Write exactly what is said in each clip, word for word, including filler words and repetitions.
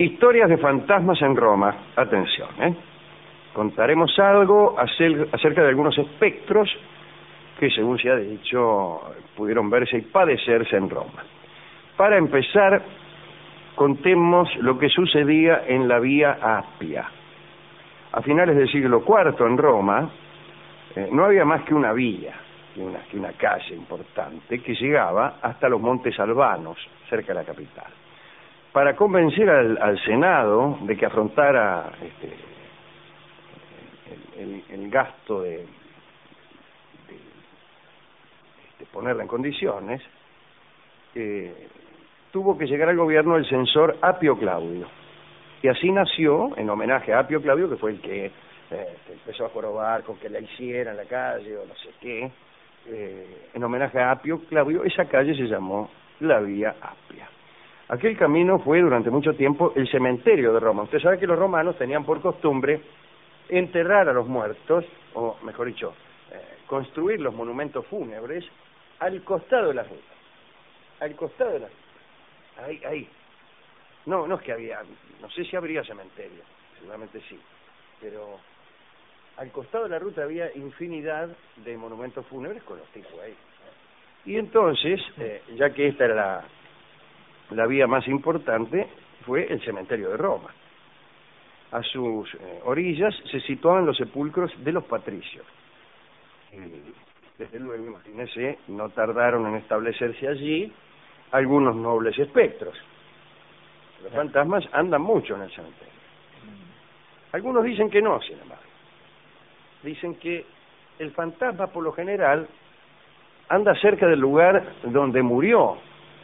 Historias de fantasmas en Roma. Atención, ¿eh? Contaremos algo acerca de algunos espectros que, según se ha dicho, pudieron verse y padecerse en Roma. Para empezar, contemos lo que sucedía en la Vía Appia. A finales del siglo cuarto en Roma, eh, no había más que una vía, que una, que una calle importante, que llegaba hasta los Montes Albanos, cerca de la capital. Para convencer al, al Senado de que afrontara este, el, el, el gasto de, de, de ponerla en condiciones, eh, tuvo que llegar al gobierno el censor Apio Claudio. Y así nació, en homenaje a Apio Claudio, que fue el que eh, empezó a jorobar con que la hiciera en la calle o no sé qué, eh, en homenaje a Apio Claudio, esa calle se llamó la Vía Appia. Aquel camino fue durante mucho tiempo el cementerio de Roma. Usted sabe que los romanos tenían por costumbre enterrar a los muertos, o mejor dicho, eh, construir los monumentos fúnebres al costado de la ruta. Al costado de la ruta. Ahí, ahí. No, no es que había, no sé si habría cementerio, seguramente sí, pero al costado de la ruta había infinidad de monumentos fúnebres con los tipos ahí. Y entonces, eh, ya que esta era la, la vía más importante, fue el cementerio de Roma. A sus eh, orillas se situaban los sepulcros de los patricios. Y, desde luego, imagínense, no tardaron en establecerse allí algunos nobles espectros. Los fantasmas andan mucho en el cementerio. Algunos dicen que no, sin embargo. Dicen que el fantasma, por lo general, anda cerca del lugar donde murió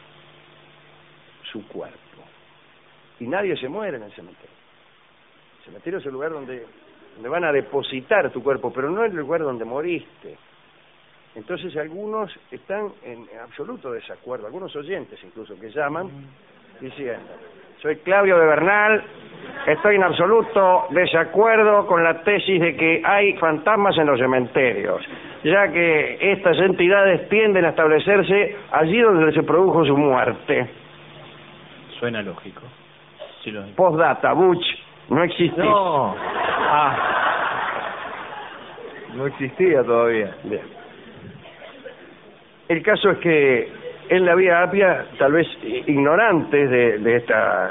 su cuerpo. Y nadie se muere en el cementerio. El cementerio es el lugar donde, donde van a depositar tu cuerpo, pero no es el lugar donde moriste. Entonces algunos están en absoluto desacuerdo, algunos oyentes incluso que llaman diciendo: soy Claudio de Bernal, estoy en absoluto desacuerdo con la tesis de que hay fantasmas en los cementerios, ya que estas entidades tienden a establecerse allí donde se produjo su muerte. Suena lógico. Sí, lo... Postdata, Butch, no existía. No. Ah. No existía todavía. Bien. El caso es que en la Vía Appia, tal vez ignorantes de, de esta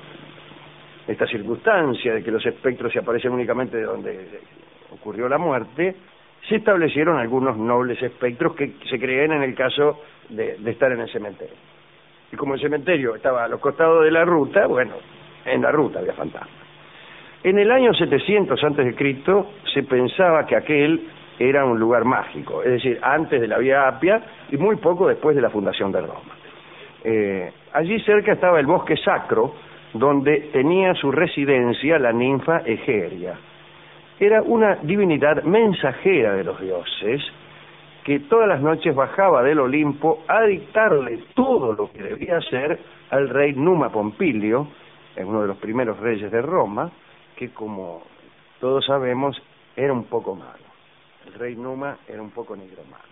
esta circunstancia de que los espectros se aparecen únicamente de donde ocurrió la muerte, se establecieron algunos nobles espectros que se creían en el caso de, de estar en el cementerio. Y como el cementerio estaba a los costados de la ruta, bueno, en la ruta había fantasmas. En el año setecientos antes de Cristo se pensaba que aquel era un lugar mágico, es decir, antes de la Vía Appia y muy poco después de la fundación de Roma. Eh, allí cerca estaba el bosque sacro, donde tenía su residencia la ninfa Egeria. Era una divinidad mensajera de los dioses que todas las noches bajaba del Olimpo a dictarle todo lo que debía hacer al rey Numa Pompilio, uno de los primeros reyes de Roma, que como todos sabemos era un poco malo. El rey Numa era un poco nigromante.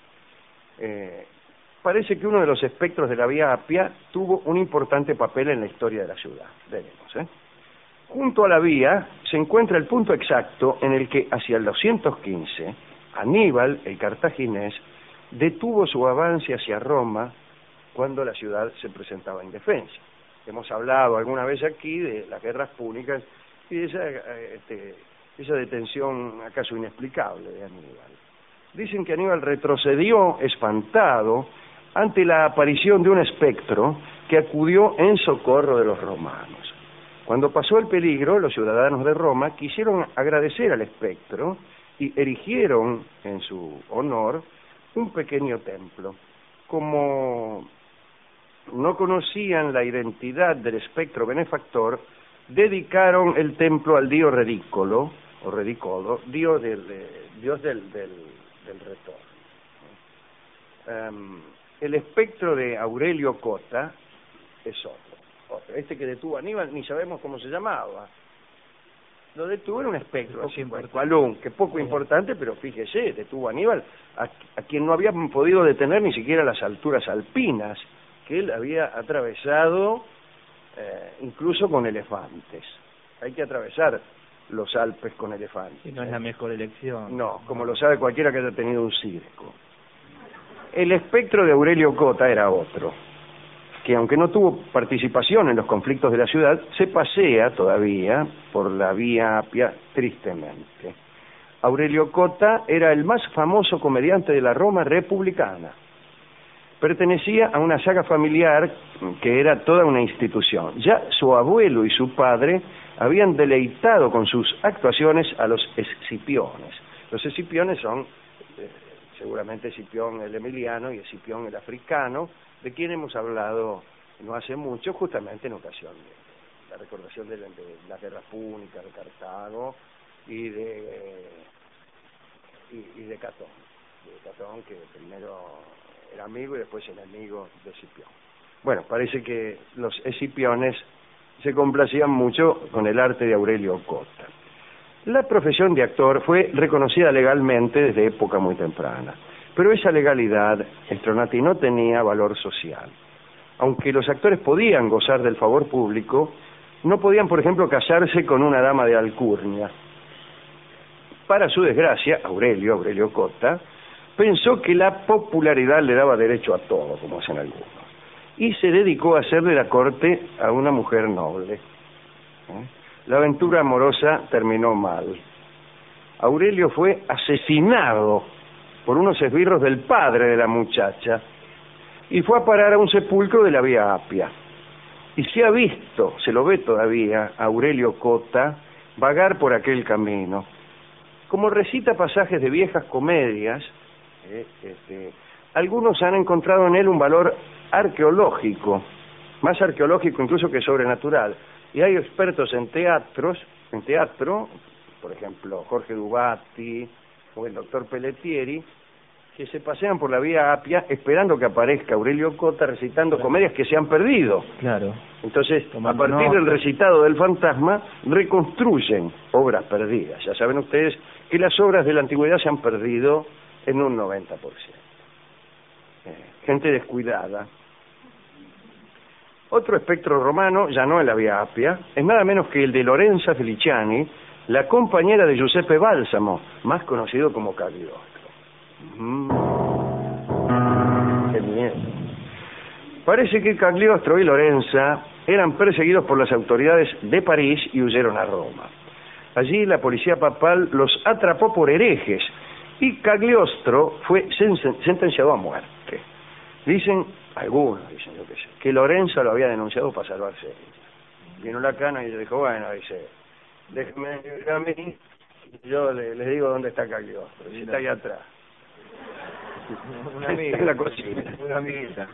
Eh, parece que uno de los espectros de la Vía Appia tuvo un importante papel en la historia de la ciudad. Veremos, ¿eh? Junto a la vía se encuentra el punto exacto en el que, hacia el doscientos quince, Aníbal, el cartaginés, detuvo su avance hacia Roma cuando la ciudad se presentaba indefensa. Hemos hablado alguna vez aquí de las guerras púnicas y de esa... Este, esa detención acaso inexplicable de Aníbal. Dicen que Aníbal retrocedió espantado ante la aparición de un espectro que acudió en socorro de los romanos. Cuando pasó el peligro, los ciudadanos de Roma quisieron agradecer al espectro y erigieron en su honor un pequeño templo. Como no conocían la identidad del espectro benefactor, dedicaron el templo al dio Redícolo, o Redicolo, dios del, de, dios del, del, del retorno. Um, el espectro de Aurelio Cota es otro, otro. Este que detuvo a Aníbal, ni sabemos cómo se llamaba. Lo detuvo en un espectro, así, cualún, que poco importante, pero fíjese, detuvo a Aníbal, a, a quien no habían podido detener ni siquiera las alturas alpinas, que él había atravesado eh, incluso con elefantes. Hay que atravesar los Alpes con elefantes. Y no es la mejor elección. No, como lo sabe cualquiera que haya tenido un circo. El espectro de Aurelio Cota era otro, que aunque no tuvo participación en los conflictos de la ciudad, se pasea todavía por la Vía Apia tristemente. Aurelio Cota era el más famoso comediante de la Roma republicana. Pertenecía a una saga familiar que era toda una institución. Ya su abuelo y su padre habían deleitado con sus actuaciones a los Escipiones. Los Escipiones son, eh, seguramente Escipión el emiliano y Escipión el africano, de quien hemos hablado no hace mucho, justamente en ocasión de la recordación de, de las guerras púnicas de Cartago y de y, y de Catón, de Catón, que primero era amigo y después enemigo de Escipión. Bueno, parece que los Escipiones se complacían mucho con el arte de Aurelio Cota. La profesión de actor fue reconocida legalmente desde época muy temprana, pero esa legalidad, Stronati, no tenía valor social. Aunque los actores podían gozar del favor público, no podían, por ejemplo, casarse con una dama de alcurnia. Para su desgracia, Aurelio, Aurelio Cota, pensó que la popularidad le daba derecho a todo, como hacen algunos, y se dedicó a hacer de la corte a una mujer noble. ¿Eh? La aventura amorosa terminó mal. Aurelio fue asesinado por unos esbirros del padre de la muchacha y fue a parar a un sepulcro de la Vía Apia. Y se ha visto, se lo ve todavía, a Aurelio Cota vagar por aquel camino. Como recita pasajes de viejas comedias, eh, este, algunos han encontrado en él un valor arqueológico, más arqueológico incluso que sobrenatural. Y hay expertos en teatros, en teatro, por ejemplo, Jorge Dubatti o el doctor Pelletieri, que se pasean por la Vía Apia esperando que aparezca Aurelio Cota recitando claro. comedias que se han perdido. Claro. Entonces, Tomando a partir nota. del recitado del fantasma, reconstruyen obras perdidas. Ya saben ustedes que las obras de la antigüedad se han perdido en un noventa por ciento. Eh, gente descuidada. Otro espectro romano, ya no en la Vía Apia, es nada menos que el de Lorenza Feliciani, la compañera de Giuseppe Balsamo, más conocido como Cagliostro. Mm. Qué miedo. Parece que Cagliostro y Lorenza eran perseguidos por las autoridades de París y huyeron a Roma. Allí la policía papal los atrapó por herejes y Cagliostro fue sen- sentenciado a muerte. Dicen, algunos dicen, yo qué sé, que Lorenza lo había denunciado para salvarse. Vino la cana y le dijo, bueno, dice, déjeme ir a mí, y yo le, les digo dónde está Cagliostro, si está ahí atrás. Una amiga. En la cocina. Una amiguita.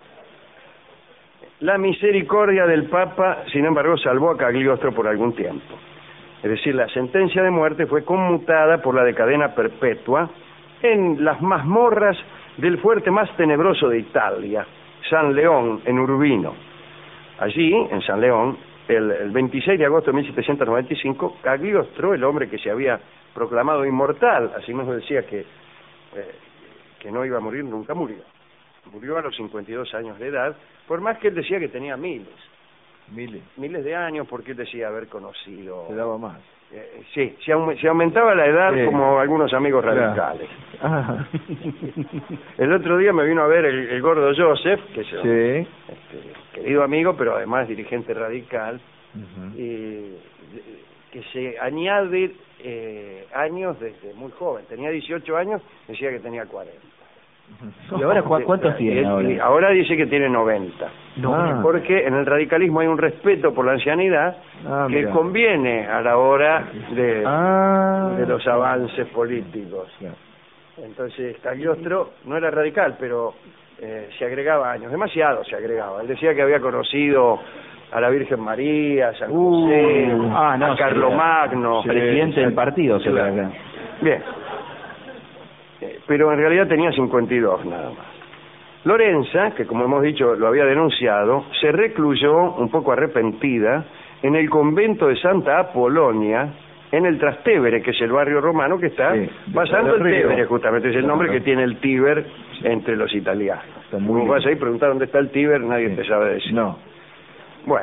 La misericordia del Papa, sin embargo, salvó a Cagliostro por algún tiempo. Es decir, la sentencia de muerte fue conmutada por la de cadena perpetua en las mazmorras del fuerte más tenebroso de Italia, San León, en Urbino. Allí, en San León, el, el veintiséis de agosto de mil setecientos noventa y cinco, Cagliostro, el hombre que se había proclamado inmortal, así mismo decía que, eh, que no iba a morir, nunca murió. Murió a los cincuenta y dos años de edad, por más que él decía que tenía miles. Miles. Miles de años, porque él decía haber conocido... Se daba más. Eh, sí, se, aum- se aumentaba la edad Sí. como algunos amigos Claro. radicales. Ah. El otro día me vino a ver el, el gordo Joseph, que es un Sí. este, querido amigo, pero además dirigente radical, Ujú. y que se añade eh, años desde muy joven. Tenía dieciocho años, decía que tenía cuarenta. ¿Y ahora cu- cuántos Y- tiene y- ahora? y ahora dice que tiene noventa. No. Ah. Porque en el radicalismo hay un respeto por la ancianidad Ah, que mira. conviene a la hora de, Ah. de los avances políticos. Claro. Entonces Cagliostro no era radical, pero eh, se agregaba años, demasiado se agregaba. Él decía que había conocido a la Virgen María, a San Uh, José, ah, no, a Carlomagno. sí, presidente del partido, se Claro. ve acá. Bien. Eh, Pero en realidad tenía cincuenta y dos nada más. Lorenza, que como hemos dicho lo había denunciado, se recluyó un poco arrepentida en el convento de Santa Apolonia, en el Trastevere, que es el barrio romano que está Sí, pasando el del río. Tevere, justamente es el nombre Claro. que tiene el Tíber entre los italianos. Está muy Como vas bien. ahí a preguntar dónde está el Tíber, nadie Sí. te sabe decir. No. Bueno,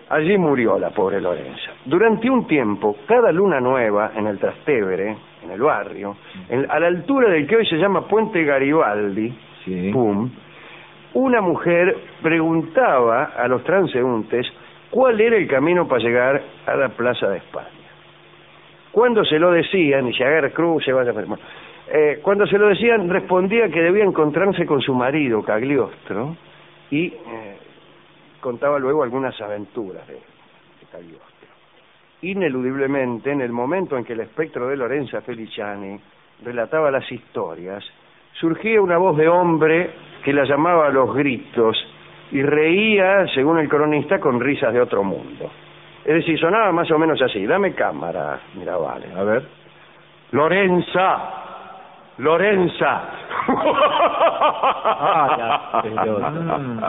Allí murió la pobre Lorenza. Durante un tiempo, cada luna nueva en el Trastevere, en el barrio, en, a la altura del que hoy se llama Puente Garibaldi, sí. pum, una mujer preguntaba a los transeúntes cuál era el camino para llegar a la Plaza de España. Cuando se lo decían, y se agarra cruz, se vaya a ver, eh, cuando se lo decían, respondía que debía encontrarse con su marido, Cagliostro, y eh, contaba luego algunas aventuras de, de Cagliostro. Ineludiblemente, en el momento en que el espectro de Lorenza Feliciani relataba las historias, surgía una voz de hombre que la llamaba a los gritos y reía, según el cronista, con risas de otro mundo. Es decir, sonaba más o menos así. Dame cámara, mira, vale. A ver. Lorenza, Lorenza. Ah, ya,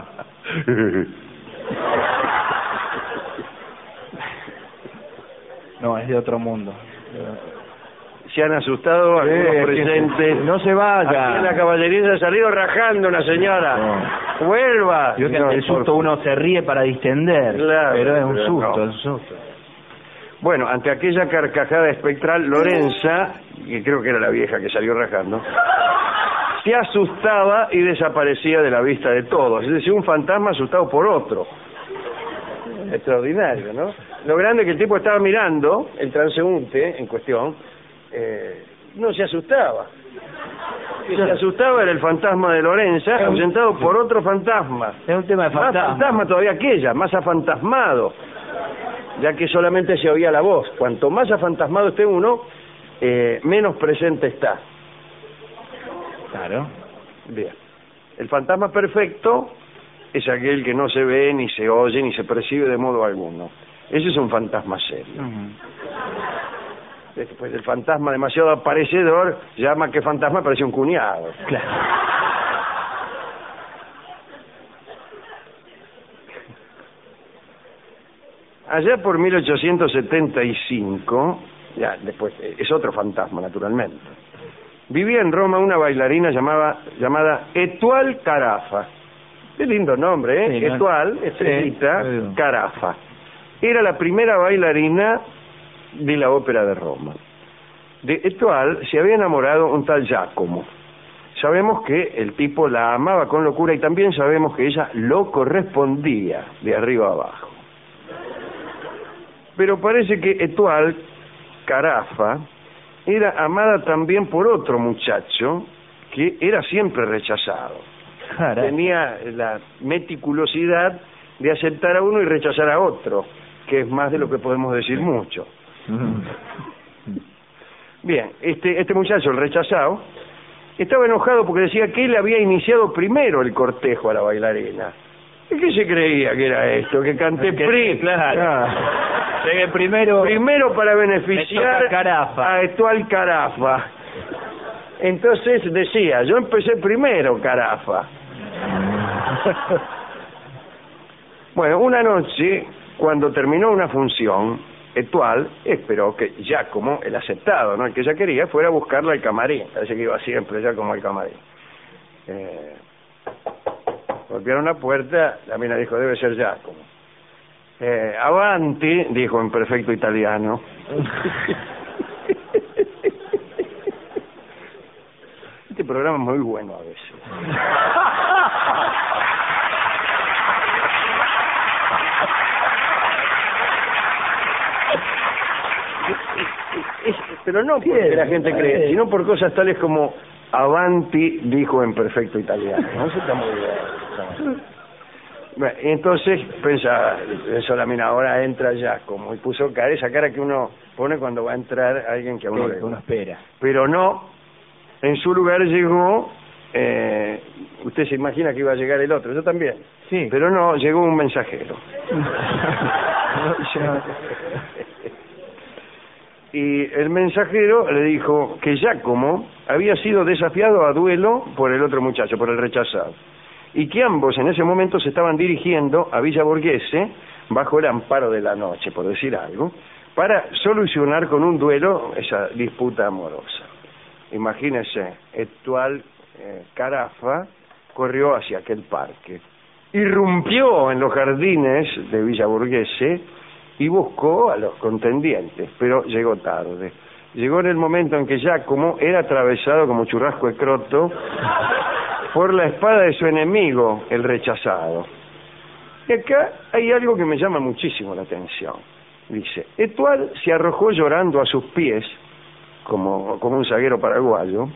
no, es de otro mundo. Se han asustado algunos sí, presentes. No se vaya. Aquí en la caballería se ha salido rajando una señora. No. Vuelva. Yo que no, ante el susto por... uno se ríe para distender. Claro, pero es un pero susto, no. es un susto. Bueno, ante aquella carcajada espectral, Lorenza, que creo que era la vieja que salió rajando, se asustaba y desaparecía de la vista de todos. Es decir, un fantasma asustado por otro. Extraordinario, ¿no? Lo grande es que el tipo estaba mirando, el transeúnte en cuestión, eh, no se asustaba. El que se asustaba era el fantasma de Lorenza, ahuyentado por otro fantasma. Es un tema de Más fantasma. fantasma todavía que ella, más afantasmado, ya que solamente se oía la voz. Cuanto más afantasmado esté uno, eh, menos presente está. Claro. Bien. El fantasma perfecto es aquel que no se ve, ni se oye, ni se percibe de modo alguno. Ese es un fantasma serio. Uh-huh. Después el fantasma demasiado aparecedor, llama que fantasma parece un cuñado. Claro. Allá por mil ochocientos setenta y cinco, ya después es otro fantasma naturalmente, vivía en Roma una bailarina llamada, llamada Étoile Carafa. Qué lindo nombre, ¿eh? Sí, ¿no? Étoile, estrellita, Sí. Carafa. Era la primera bailarina de la ópera de Roma. De Étoile se había enamorado un tal Giacomo. Sabemos que el tipo la amaba con locura y también sabemos que ella lo correspondía de arriba a abajo. Pero parece que Étoile Carafa era amada también por otro muchacho que era siempre rechazado. Caray. Tenía la meticulosidad de aceptar a uno y rechazar a otro, que es más de lo que podemos decir mucho. Bien, este, este muchacho, el rechazado, estaba enojado porque decía que él había iniciado primero el cortejo a la bailarina. ¿Y qué se creía que era esto? Que canté pri, claro. Ah. Llegué primero. Primero para beneficiar Me toca Carafa. a Étoile Carafa. Entonces decía, yo empecé primero, Carafa. Bueno, una noche, cuando terminó una función, Étoile esperó que Giacomo, el aceptado, ¿no?, el que ella quería, fuera a buscarla al camarín. Parece que iba siempre Giacomo al camarín. Eh, golpearon la puerta, la mina dijo, debe ser Giacomo. Eh, avanti, dijo en perfecto italiano. Este programa es muy bueno a veces. Es, pero no porque Bien, la gente cree, bien. sino por cosas tales como avanti, dijo en perfecto italiano. ¿No? Eso está muy bien. Está muy bien. Bueno, entonces pensaba, eso la mina, ahora entra Giacomo, y puso cara, esa cara que uno pone cuando va a entrar alguien que a uno Sí, le uno espera. Pero no, en su lugar llegó, eh, usted se imagina que iba a llegar el otro, yo también, Sí. pero no, llegó un mensajero. Y el mensajero le dijo que Giacomo había sido desafiado a duelo por el otro muchacho, por el rechazado, y que ambos en ese momento se estaban dirigiendo a Villa Borghese bajo el amparo de la noche, por decir algo, para solucionar con un duelo esa disputa amorosa. Imagínese, Étoile eh, Carafa corrió hacia aquel parque irrumpió en los jardines de Villa Borghese y buscó a los contendientes, pero llegó tarde. Llegó en el momento en que Giacomo era atravesado como churrasco de croto por la espada de su enemigo, el rechazado. Y acá hay algo que me llama muchísimo la atención. Dice, Étoile se arrojó llorando a sus pies, como, como un zaguero paraguayo.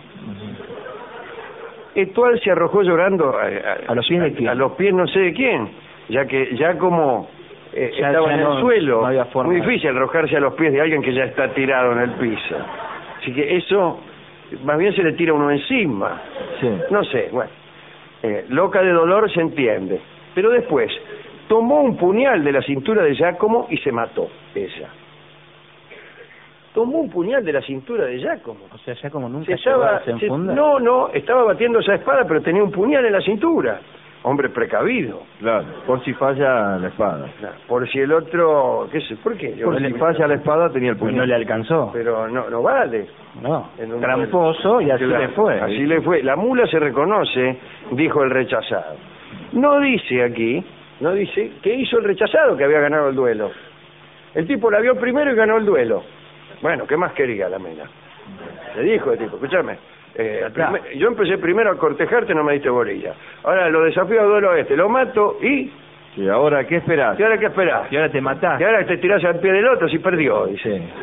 Étoile se arrojó llorando a, a, ¿A los pies de quién? A los pies no sé de quién, ya que ya como eh, Ya- estaba ya en no- el suelo, no había forma. muy difícil arrojarse a los pies de alguien que ya está tirado en el piso. Así que eso, más bien se le tira uno encima. Sí. No sé, bueno. Eh, loca de dolor se entiende. Pero después, tomó un puñal de la cintura de Giacomo y se mató, ella. Tomó un puñal de la cintura de Giacomo. O sea, ya como Se nunca estaba, se se- enfunda. no, no, estaba batiendo esa espada, pero tenía un puñal en la cintura. Hombre precavido. Claro, por si falla la espada. Claro, por si el otro, qué sé, ¿por qué? Yo Por no si sé. falla la espada tenía el Pues puñal. no le alcanzó. Pero no, no vale. No, En un- tramposo y así Claro, le fue. Así le fue. La mula se reconoce, dijo el rechazado. No dice aquí, no dice qué hizo el rechazado que había ganado el duelo. El tipo la vio primero y ganó el duelo. Bueno, ¿qué más quería la mena? Le dijo el tipo, escúchame, eh, al Claro. primer- yo empecé primero a cortejarte, no me diste bolilla. Ahora lo desafío a duelo a este, lo mato y... ¿Y ahora qué esperás? ¿Y ahora qué esperás? Y ahora te matás. Y ahora te tirás al pie del otro si perdió, dice. Sí.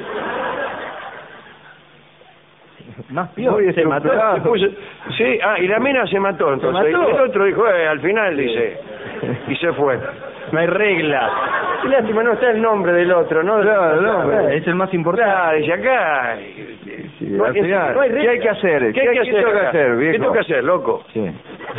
Más peor, Muy se mató. estructurado. Se puso- sí, ah, y la mina se mató entonces. mató? Y el otro dijo, eh, al final, dice, y se fue. No hay reglas. Qué lástima, no está el nombre del otro, ¿no? Claro, no, Claro, Es el más importante. Claro, dice acá. Sí, no, al es- final, no hay ¿qué reglas. hay que hacer? ¿Qué hay que hacer? tengo que acá? hacer, viejo? ¿Qué tengo que hacer, loco? Sí.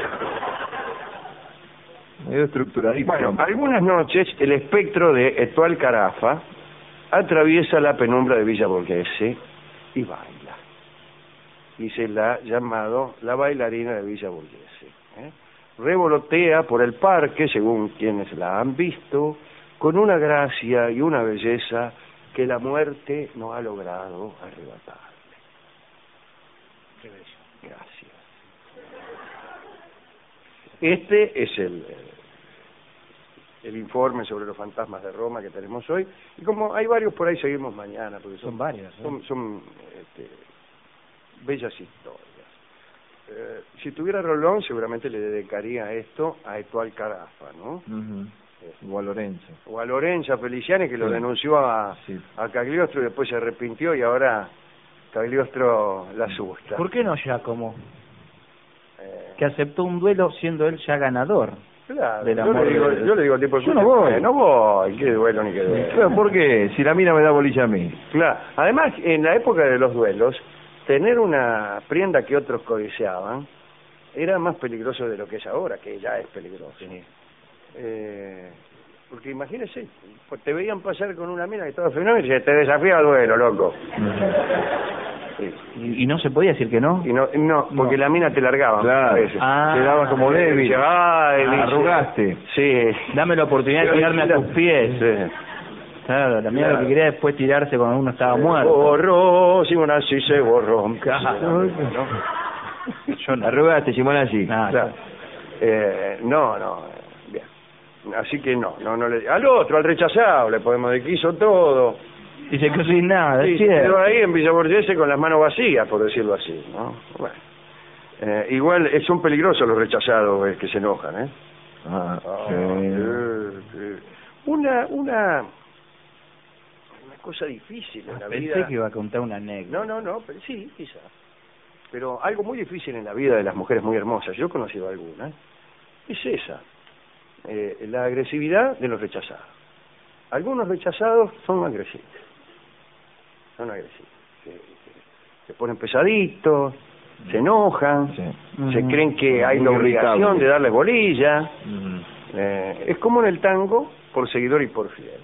Medio estructuradito. Bueno, algunas noches el espectro de Étoile Carafa atraviesa la penumbra de Villa Borghese y baila. Y se la ha llamado la bailarina de Villa Borghese. ¿eh? Revolotea por el parque, según quienes la han visto, con una gracia y una belleza que la muerte no ha logrado arrebatarle. Qué bello. Gracias. Este es el, el informe sobre los fantasmas de Roma que tenemos hoy. Y como hay varios por ahí, seguimos mañana. Porque son, Son varios, ¿eh? Son, son este, bellas historias. Eh, si tuviera Rolón, seguramente le dedicaría esto a Étoile Carafa, ¿no? Ujú. O a Lorenzo. O a Lorenza Feliciani, que lo Sí. denunció a, Sí. a Cagliostro y después se arrepintió y ahora Cagliostro la asusta. ¿Por qué no Giacomo? Eh, Que aceptó un duelo siendo él ya ganador. Claro, del yo, amor le digo, de- yo le digo al tipo, Yo no voy. eh, no voy, qué duelo ni qué duelo. Pero, ¿por qué? Si la mina me da bolilla a mí. Claro, además en la época de los duelos, tener una prenda que otros codiciaban era más peligroso de lo que es ahora, que ya es peligroso. Eh, porque imagínese, pues te veían pasar con una mina que estaba fenómeno y decía, te desafía al duelo, loco. Sí. Y, y no se podía decir que no. Y no, no, porque No. la mina te largaba. Claro. a veces. Ah, Quedaba como débil. Dice, "Ay, dice, Arrugaste. Sí. Dame la oportunidad de tirarme a tus pies. Sí. Claro, la mía Claro. lo que quería después tirarse cuando uno estaba muerto. Borró, Simón así se borró. Claro. ¿no? Yo no. Arrugaste, Simón, así. Ah, Claro. Eh, no, no, eh, bien. Así que no, no, no le, al otro, al rechazado, le podemos decir que hizo todo. Y se quedó sin nada, Sí, es se quedó cierto. ahí en Villa Borghese con las manos vacías, por decirlo así, ¿no? Bueno. Eh, igual eh, son peligrosos los rechazados eh, que se enojan, ¿eh? Ah, Ah, sí. sí, sí. Una, una, una cosa difícil en la Pensé vida. que iba a contar una anécdota. No, no, no, pero sí, quizá. Pero algo muy difícil en la vida de las mujeres muy hermosas, yo he conocido algunas, es esa, eh, la agresividad de los rechazados. Algunos rechazados son agresivos, son agresivos. Se, se- se ponen pesaditos, se enojan, Sí. se Ujú. creen que hay la Muy obligación irritable. de darles bolilla. Ujú. Eh, es como en el tango, por seguidor y por fiel.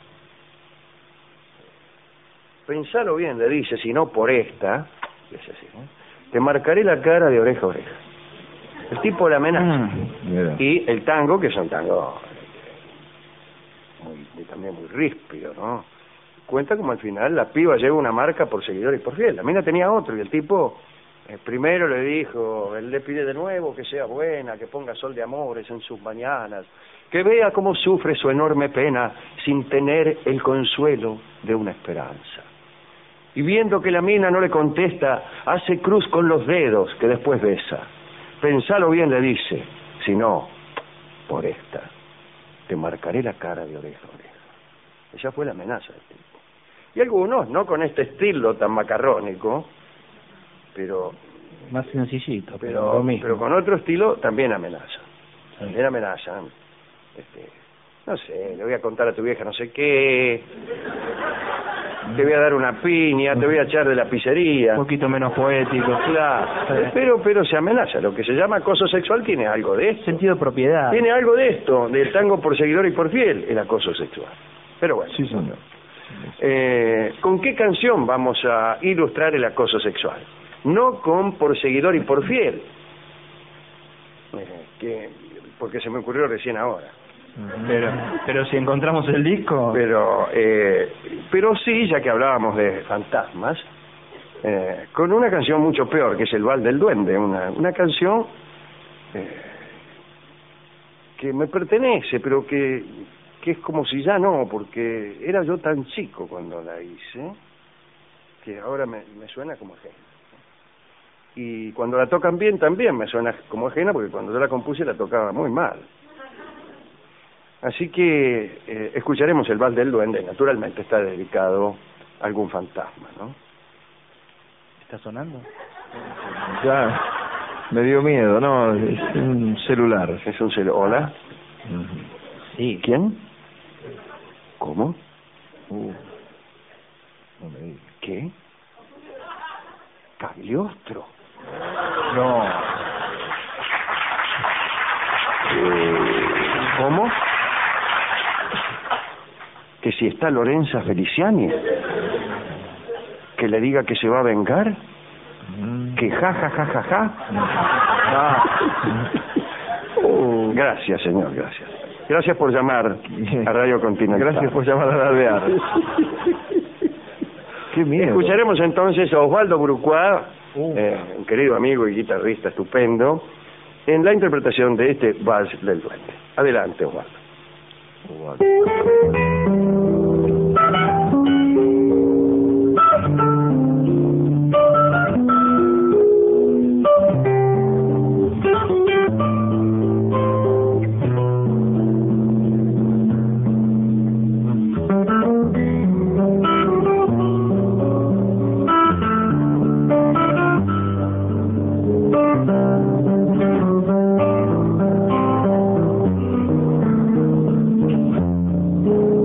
Pensalo bien, le dice, si no por esta, es así, ¿no? Te marcaré la cara de oreja a oreja. El tipo la amenaza. Mm. Mira. Y el tango, que es un tango eh, muy, muy- también muy ríspido, ¿no? Cuenta como al final la piba lleva una marca por seguidor y por fiel. La mina tenía otro y el tipo Eh, primero le dijo, él le pide de nuevo que sea buena, que ponga sol de amores en sus mañanas, que vea cómo sufre su enorme pena sin tener el consuelo de una esperanza. Y viendo que la mina no le contesta, hace cruz con los dedos que después besa. Pensalo bien, le dice, si no, por esta, te marcaré la cara de oreja a oreja. Esa fue la amenaza del tipo. Y algunos, no con este estilo tan macarrónico, pero Más sencillito, pero, pero, lo mismo. pero con otro estilo también amenaza. Sí. También amenazan. Este, no sé, le voy a contar a tu vieja no sé qué, te voy a dar una piña, te voy a echar de la pizzería. Un poquito menos poético. Claro, Sí. pero, pero se amenaza. Lo que se llama acoso sexual tiene algo de esto. Sentido de propiedad. Tiene algo de esto, del tango por seguidor y por fiel, el acoso sexual. Pero bueno, Sí, señor. eh, ¿con qué canción vamos a ilustrar el acoso sexual? No con por seguidor y por fiel, eh, que, porque se me ocurrió recién ahora. Pero, pero si encontramos el disco... Pero, eh, pero sí, ya que hablábamos de fantasmas, eh, con una canción mucho peor, que es El Val del Duende, una, una canción eh, que me pertenece, pero que, que es como si ya no, porque era yo tan chico cuando la hice, que ahora me, me suena como ajena. Y cuando la tocan bien también me suena como ajena, porque cuando yo la compuse la tocaba muy mal. Así que eh, escucharemos El Val del Duende, naturalmente está dedicado a algún fantasma, ¿no? ¿Está sonando? Ya, me dio miedo, ¿no? Es un celular. Es un celo. ¿Hola? Ujú. Sí. ¿Quién? ¿Cómo? Uh, no me digas. ¿Qué? Cagliostro. No. ¿Cómo? Que si está Lorenza Feliciani, que le diga que se va a vengar, Mm. que ja ja ja ja ja. Ah. Uh, gracias, señor, gracias. Gracias por llamar a Radio Continental. Gracias por llamar a Alvear. Qué miedo. Escucharemos entonces a Osvaldo Brucuá, Uh. eh, un querido amigo y guitarrista estupendo, en la interpretación de este Vals del Duende. Adelante, Osvaldo. Thank you.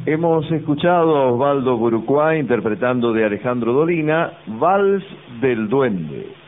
Hemos escuchado a Osvaldo Burucuá interpretando de Alejandro Dolina, Vals del Duende.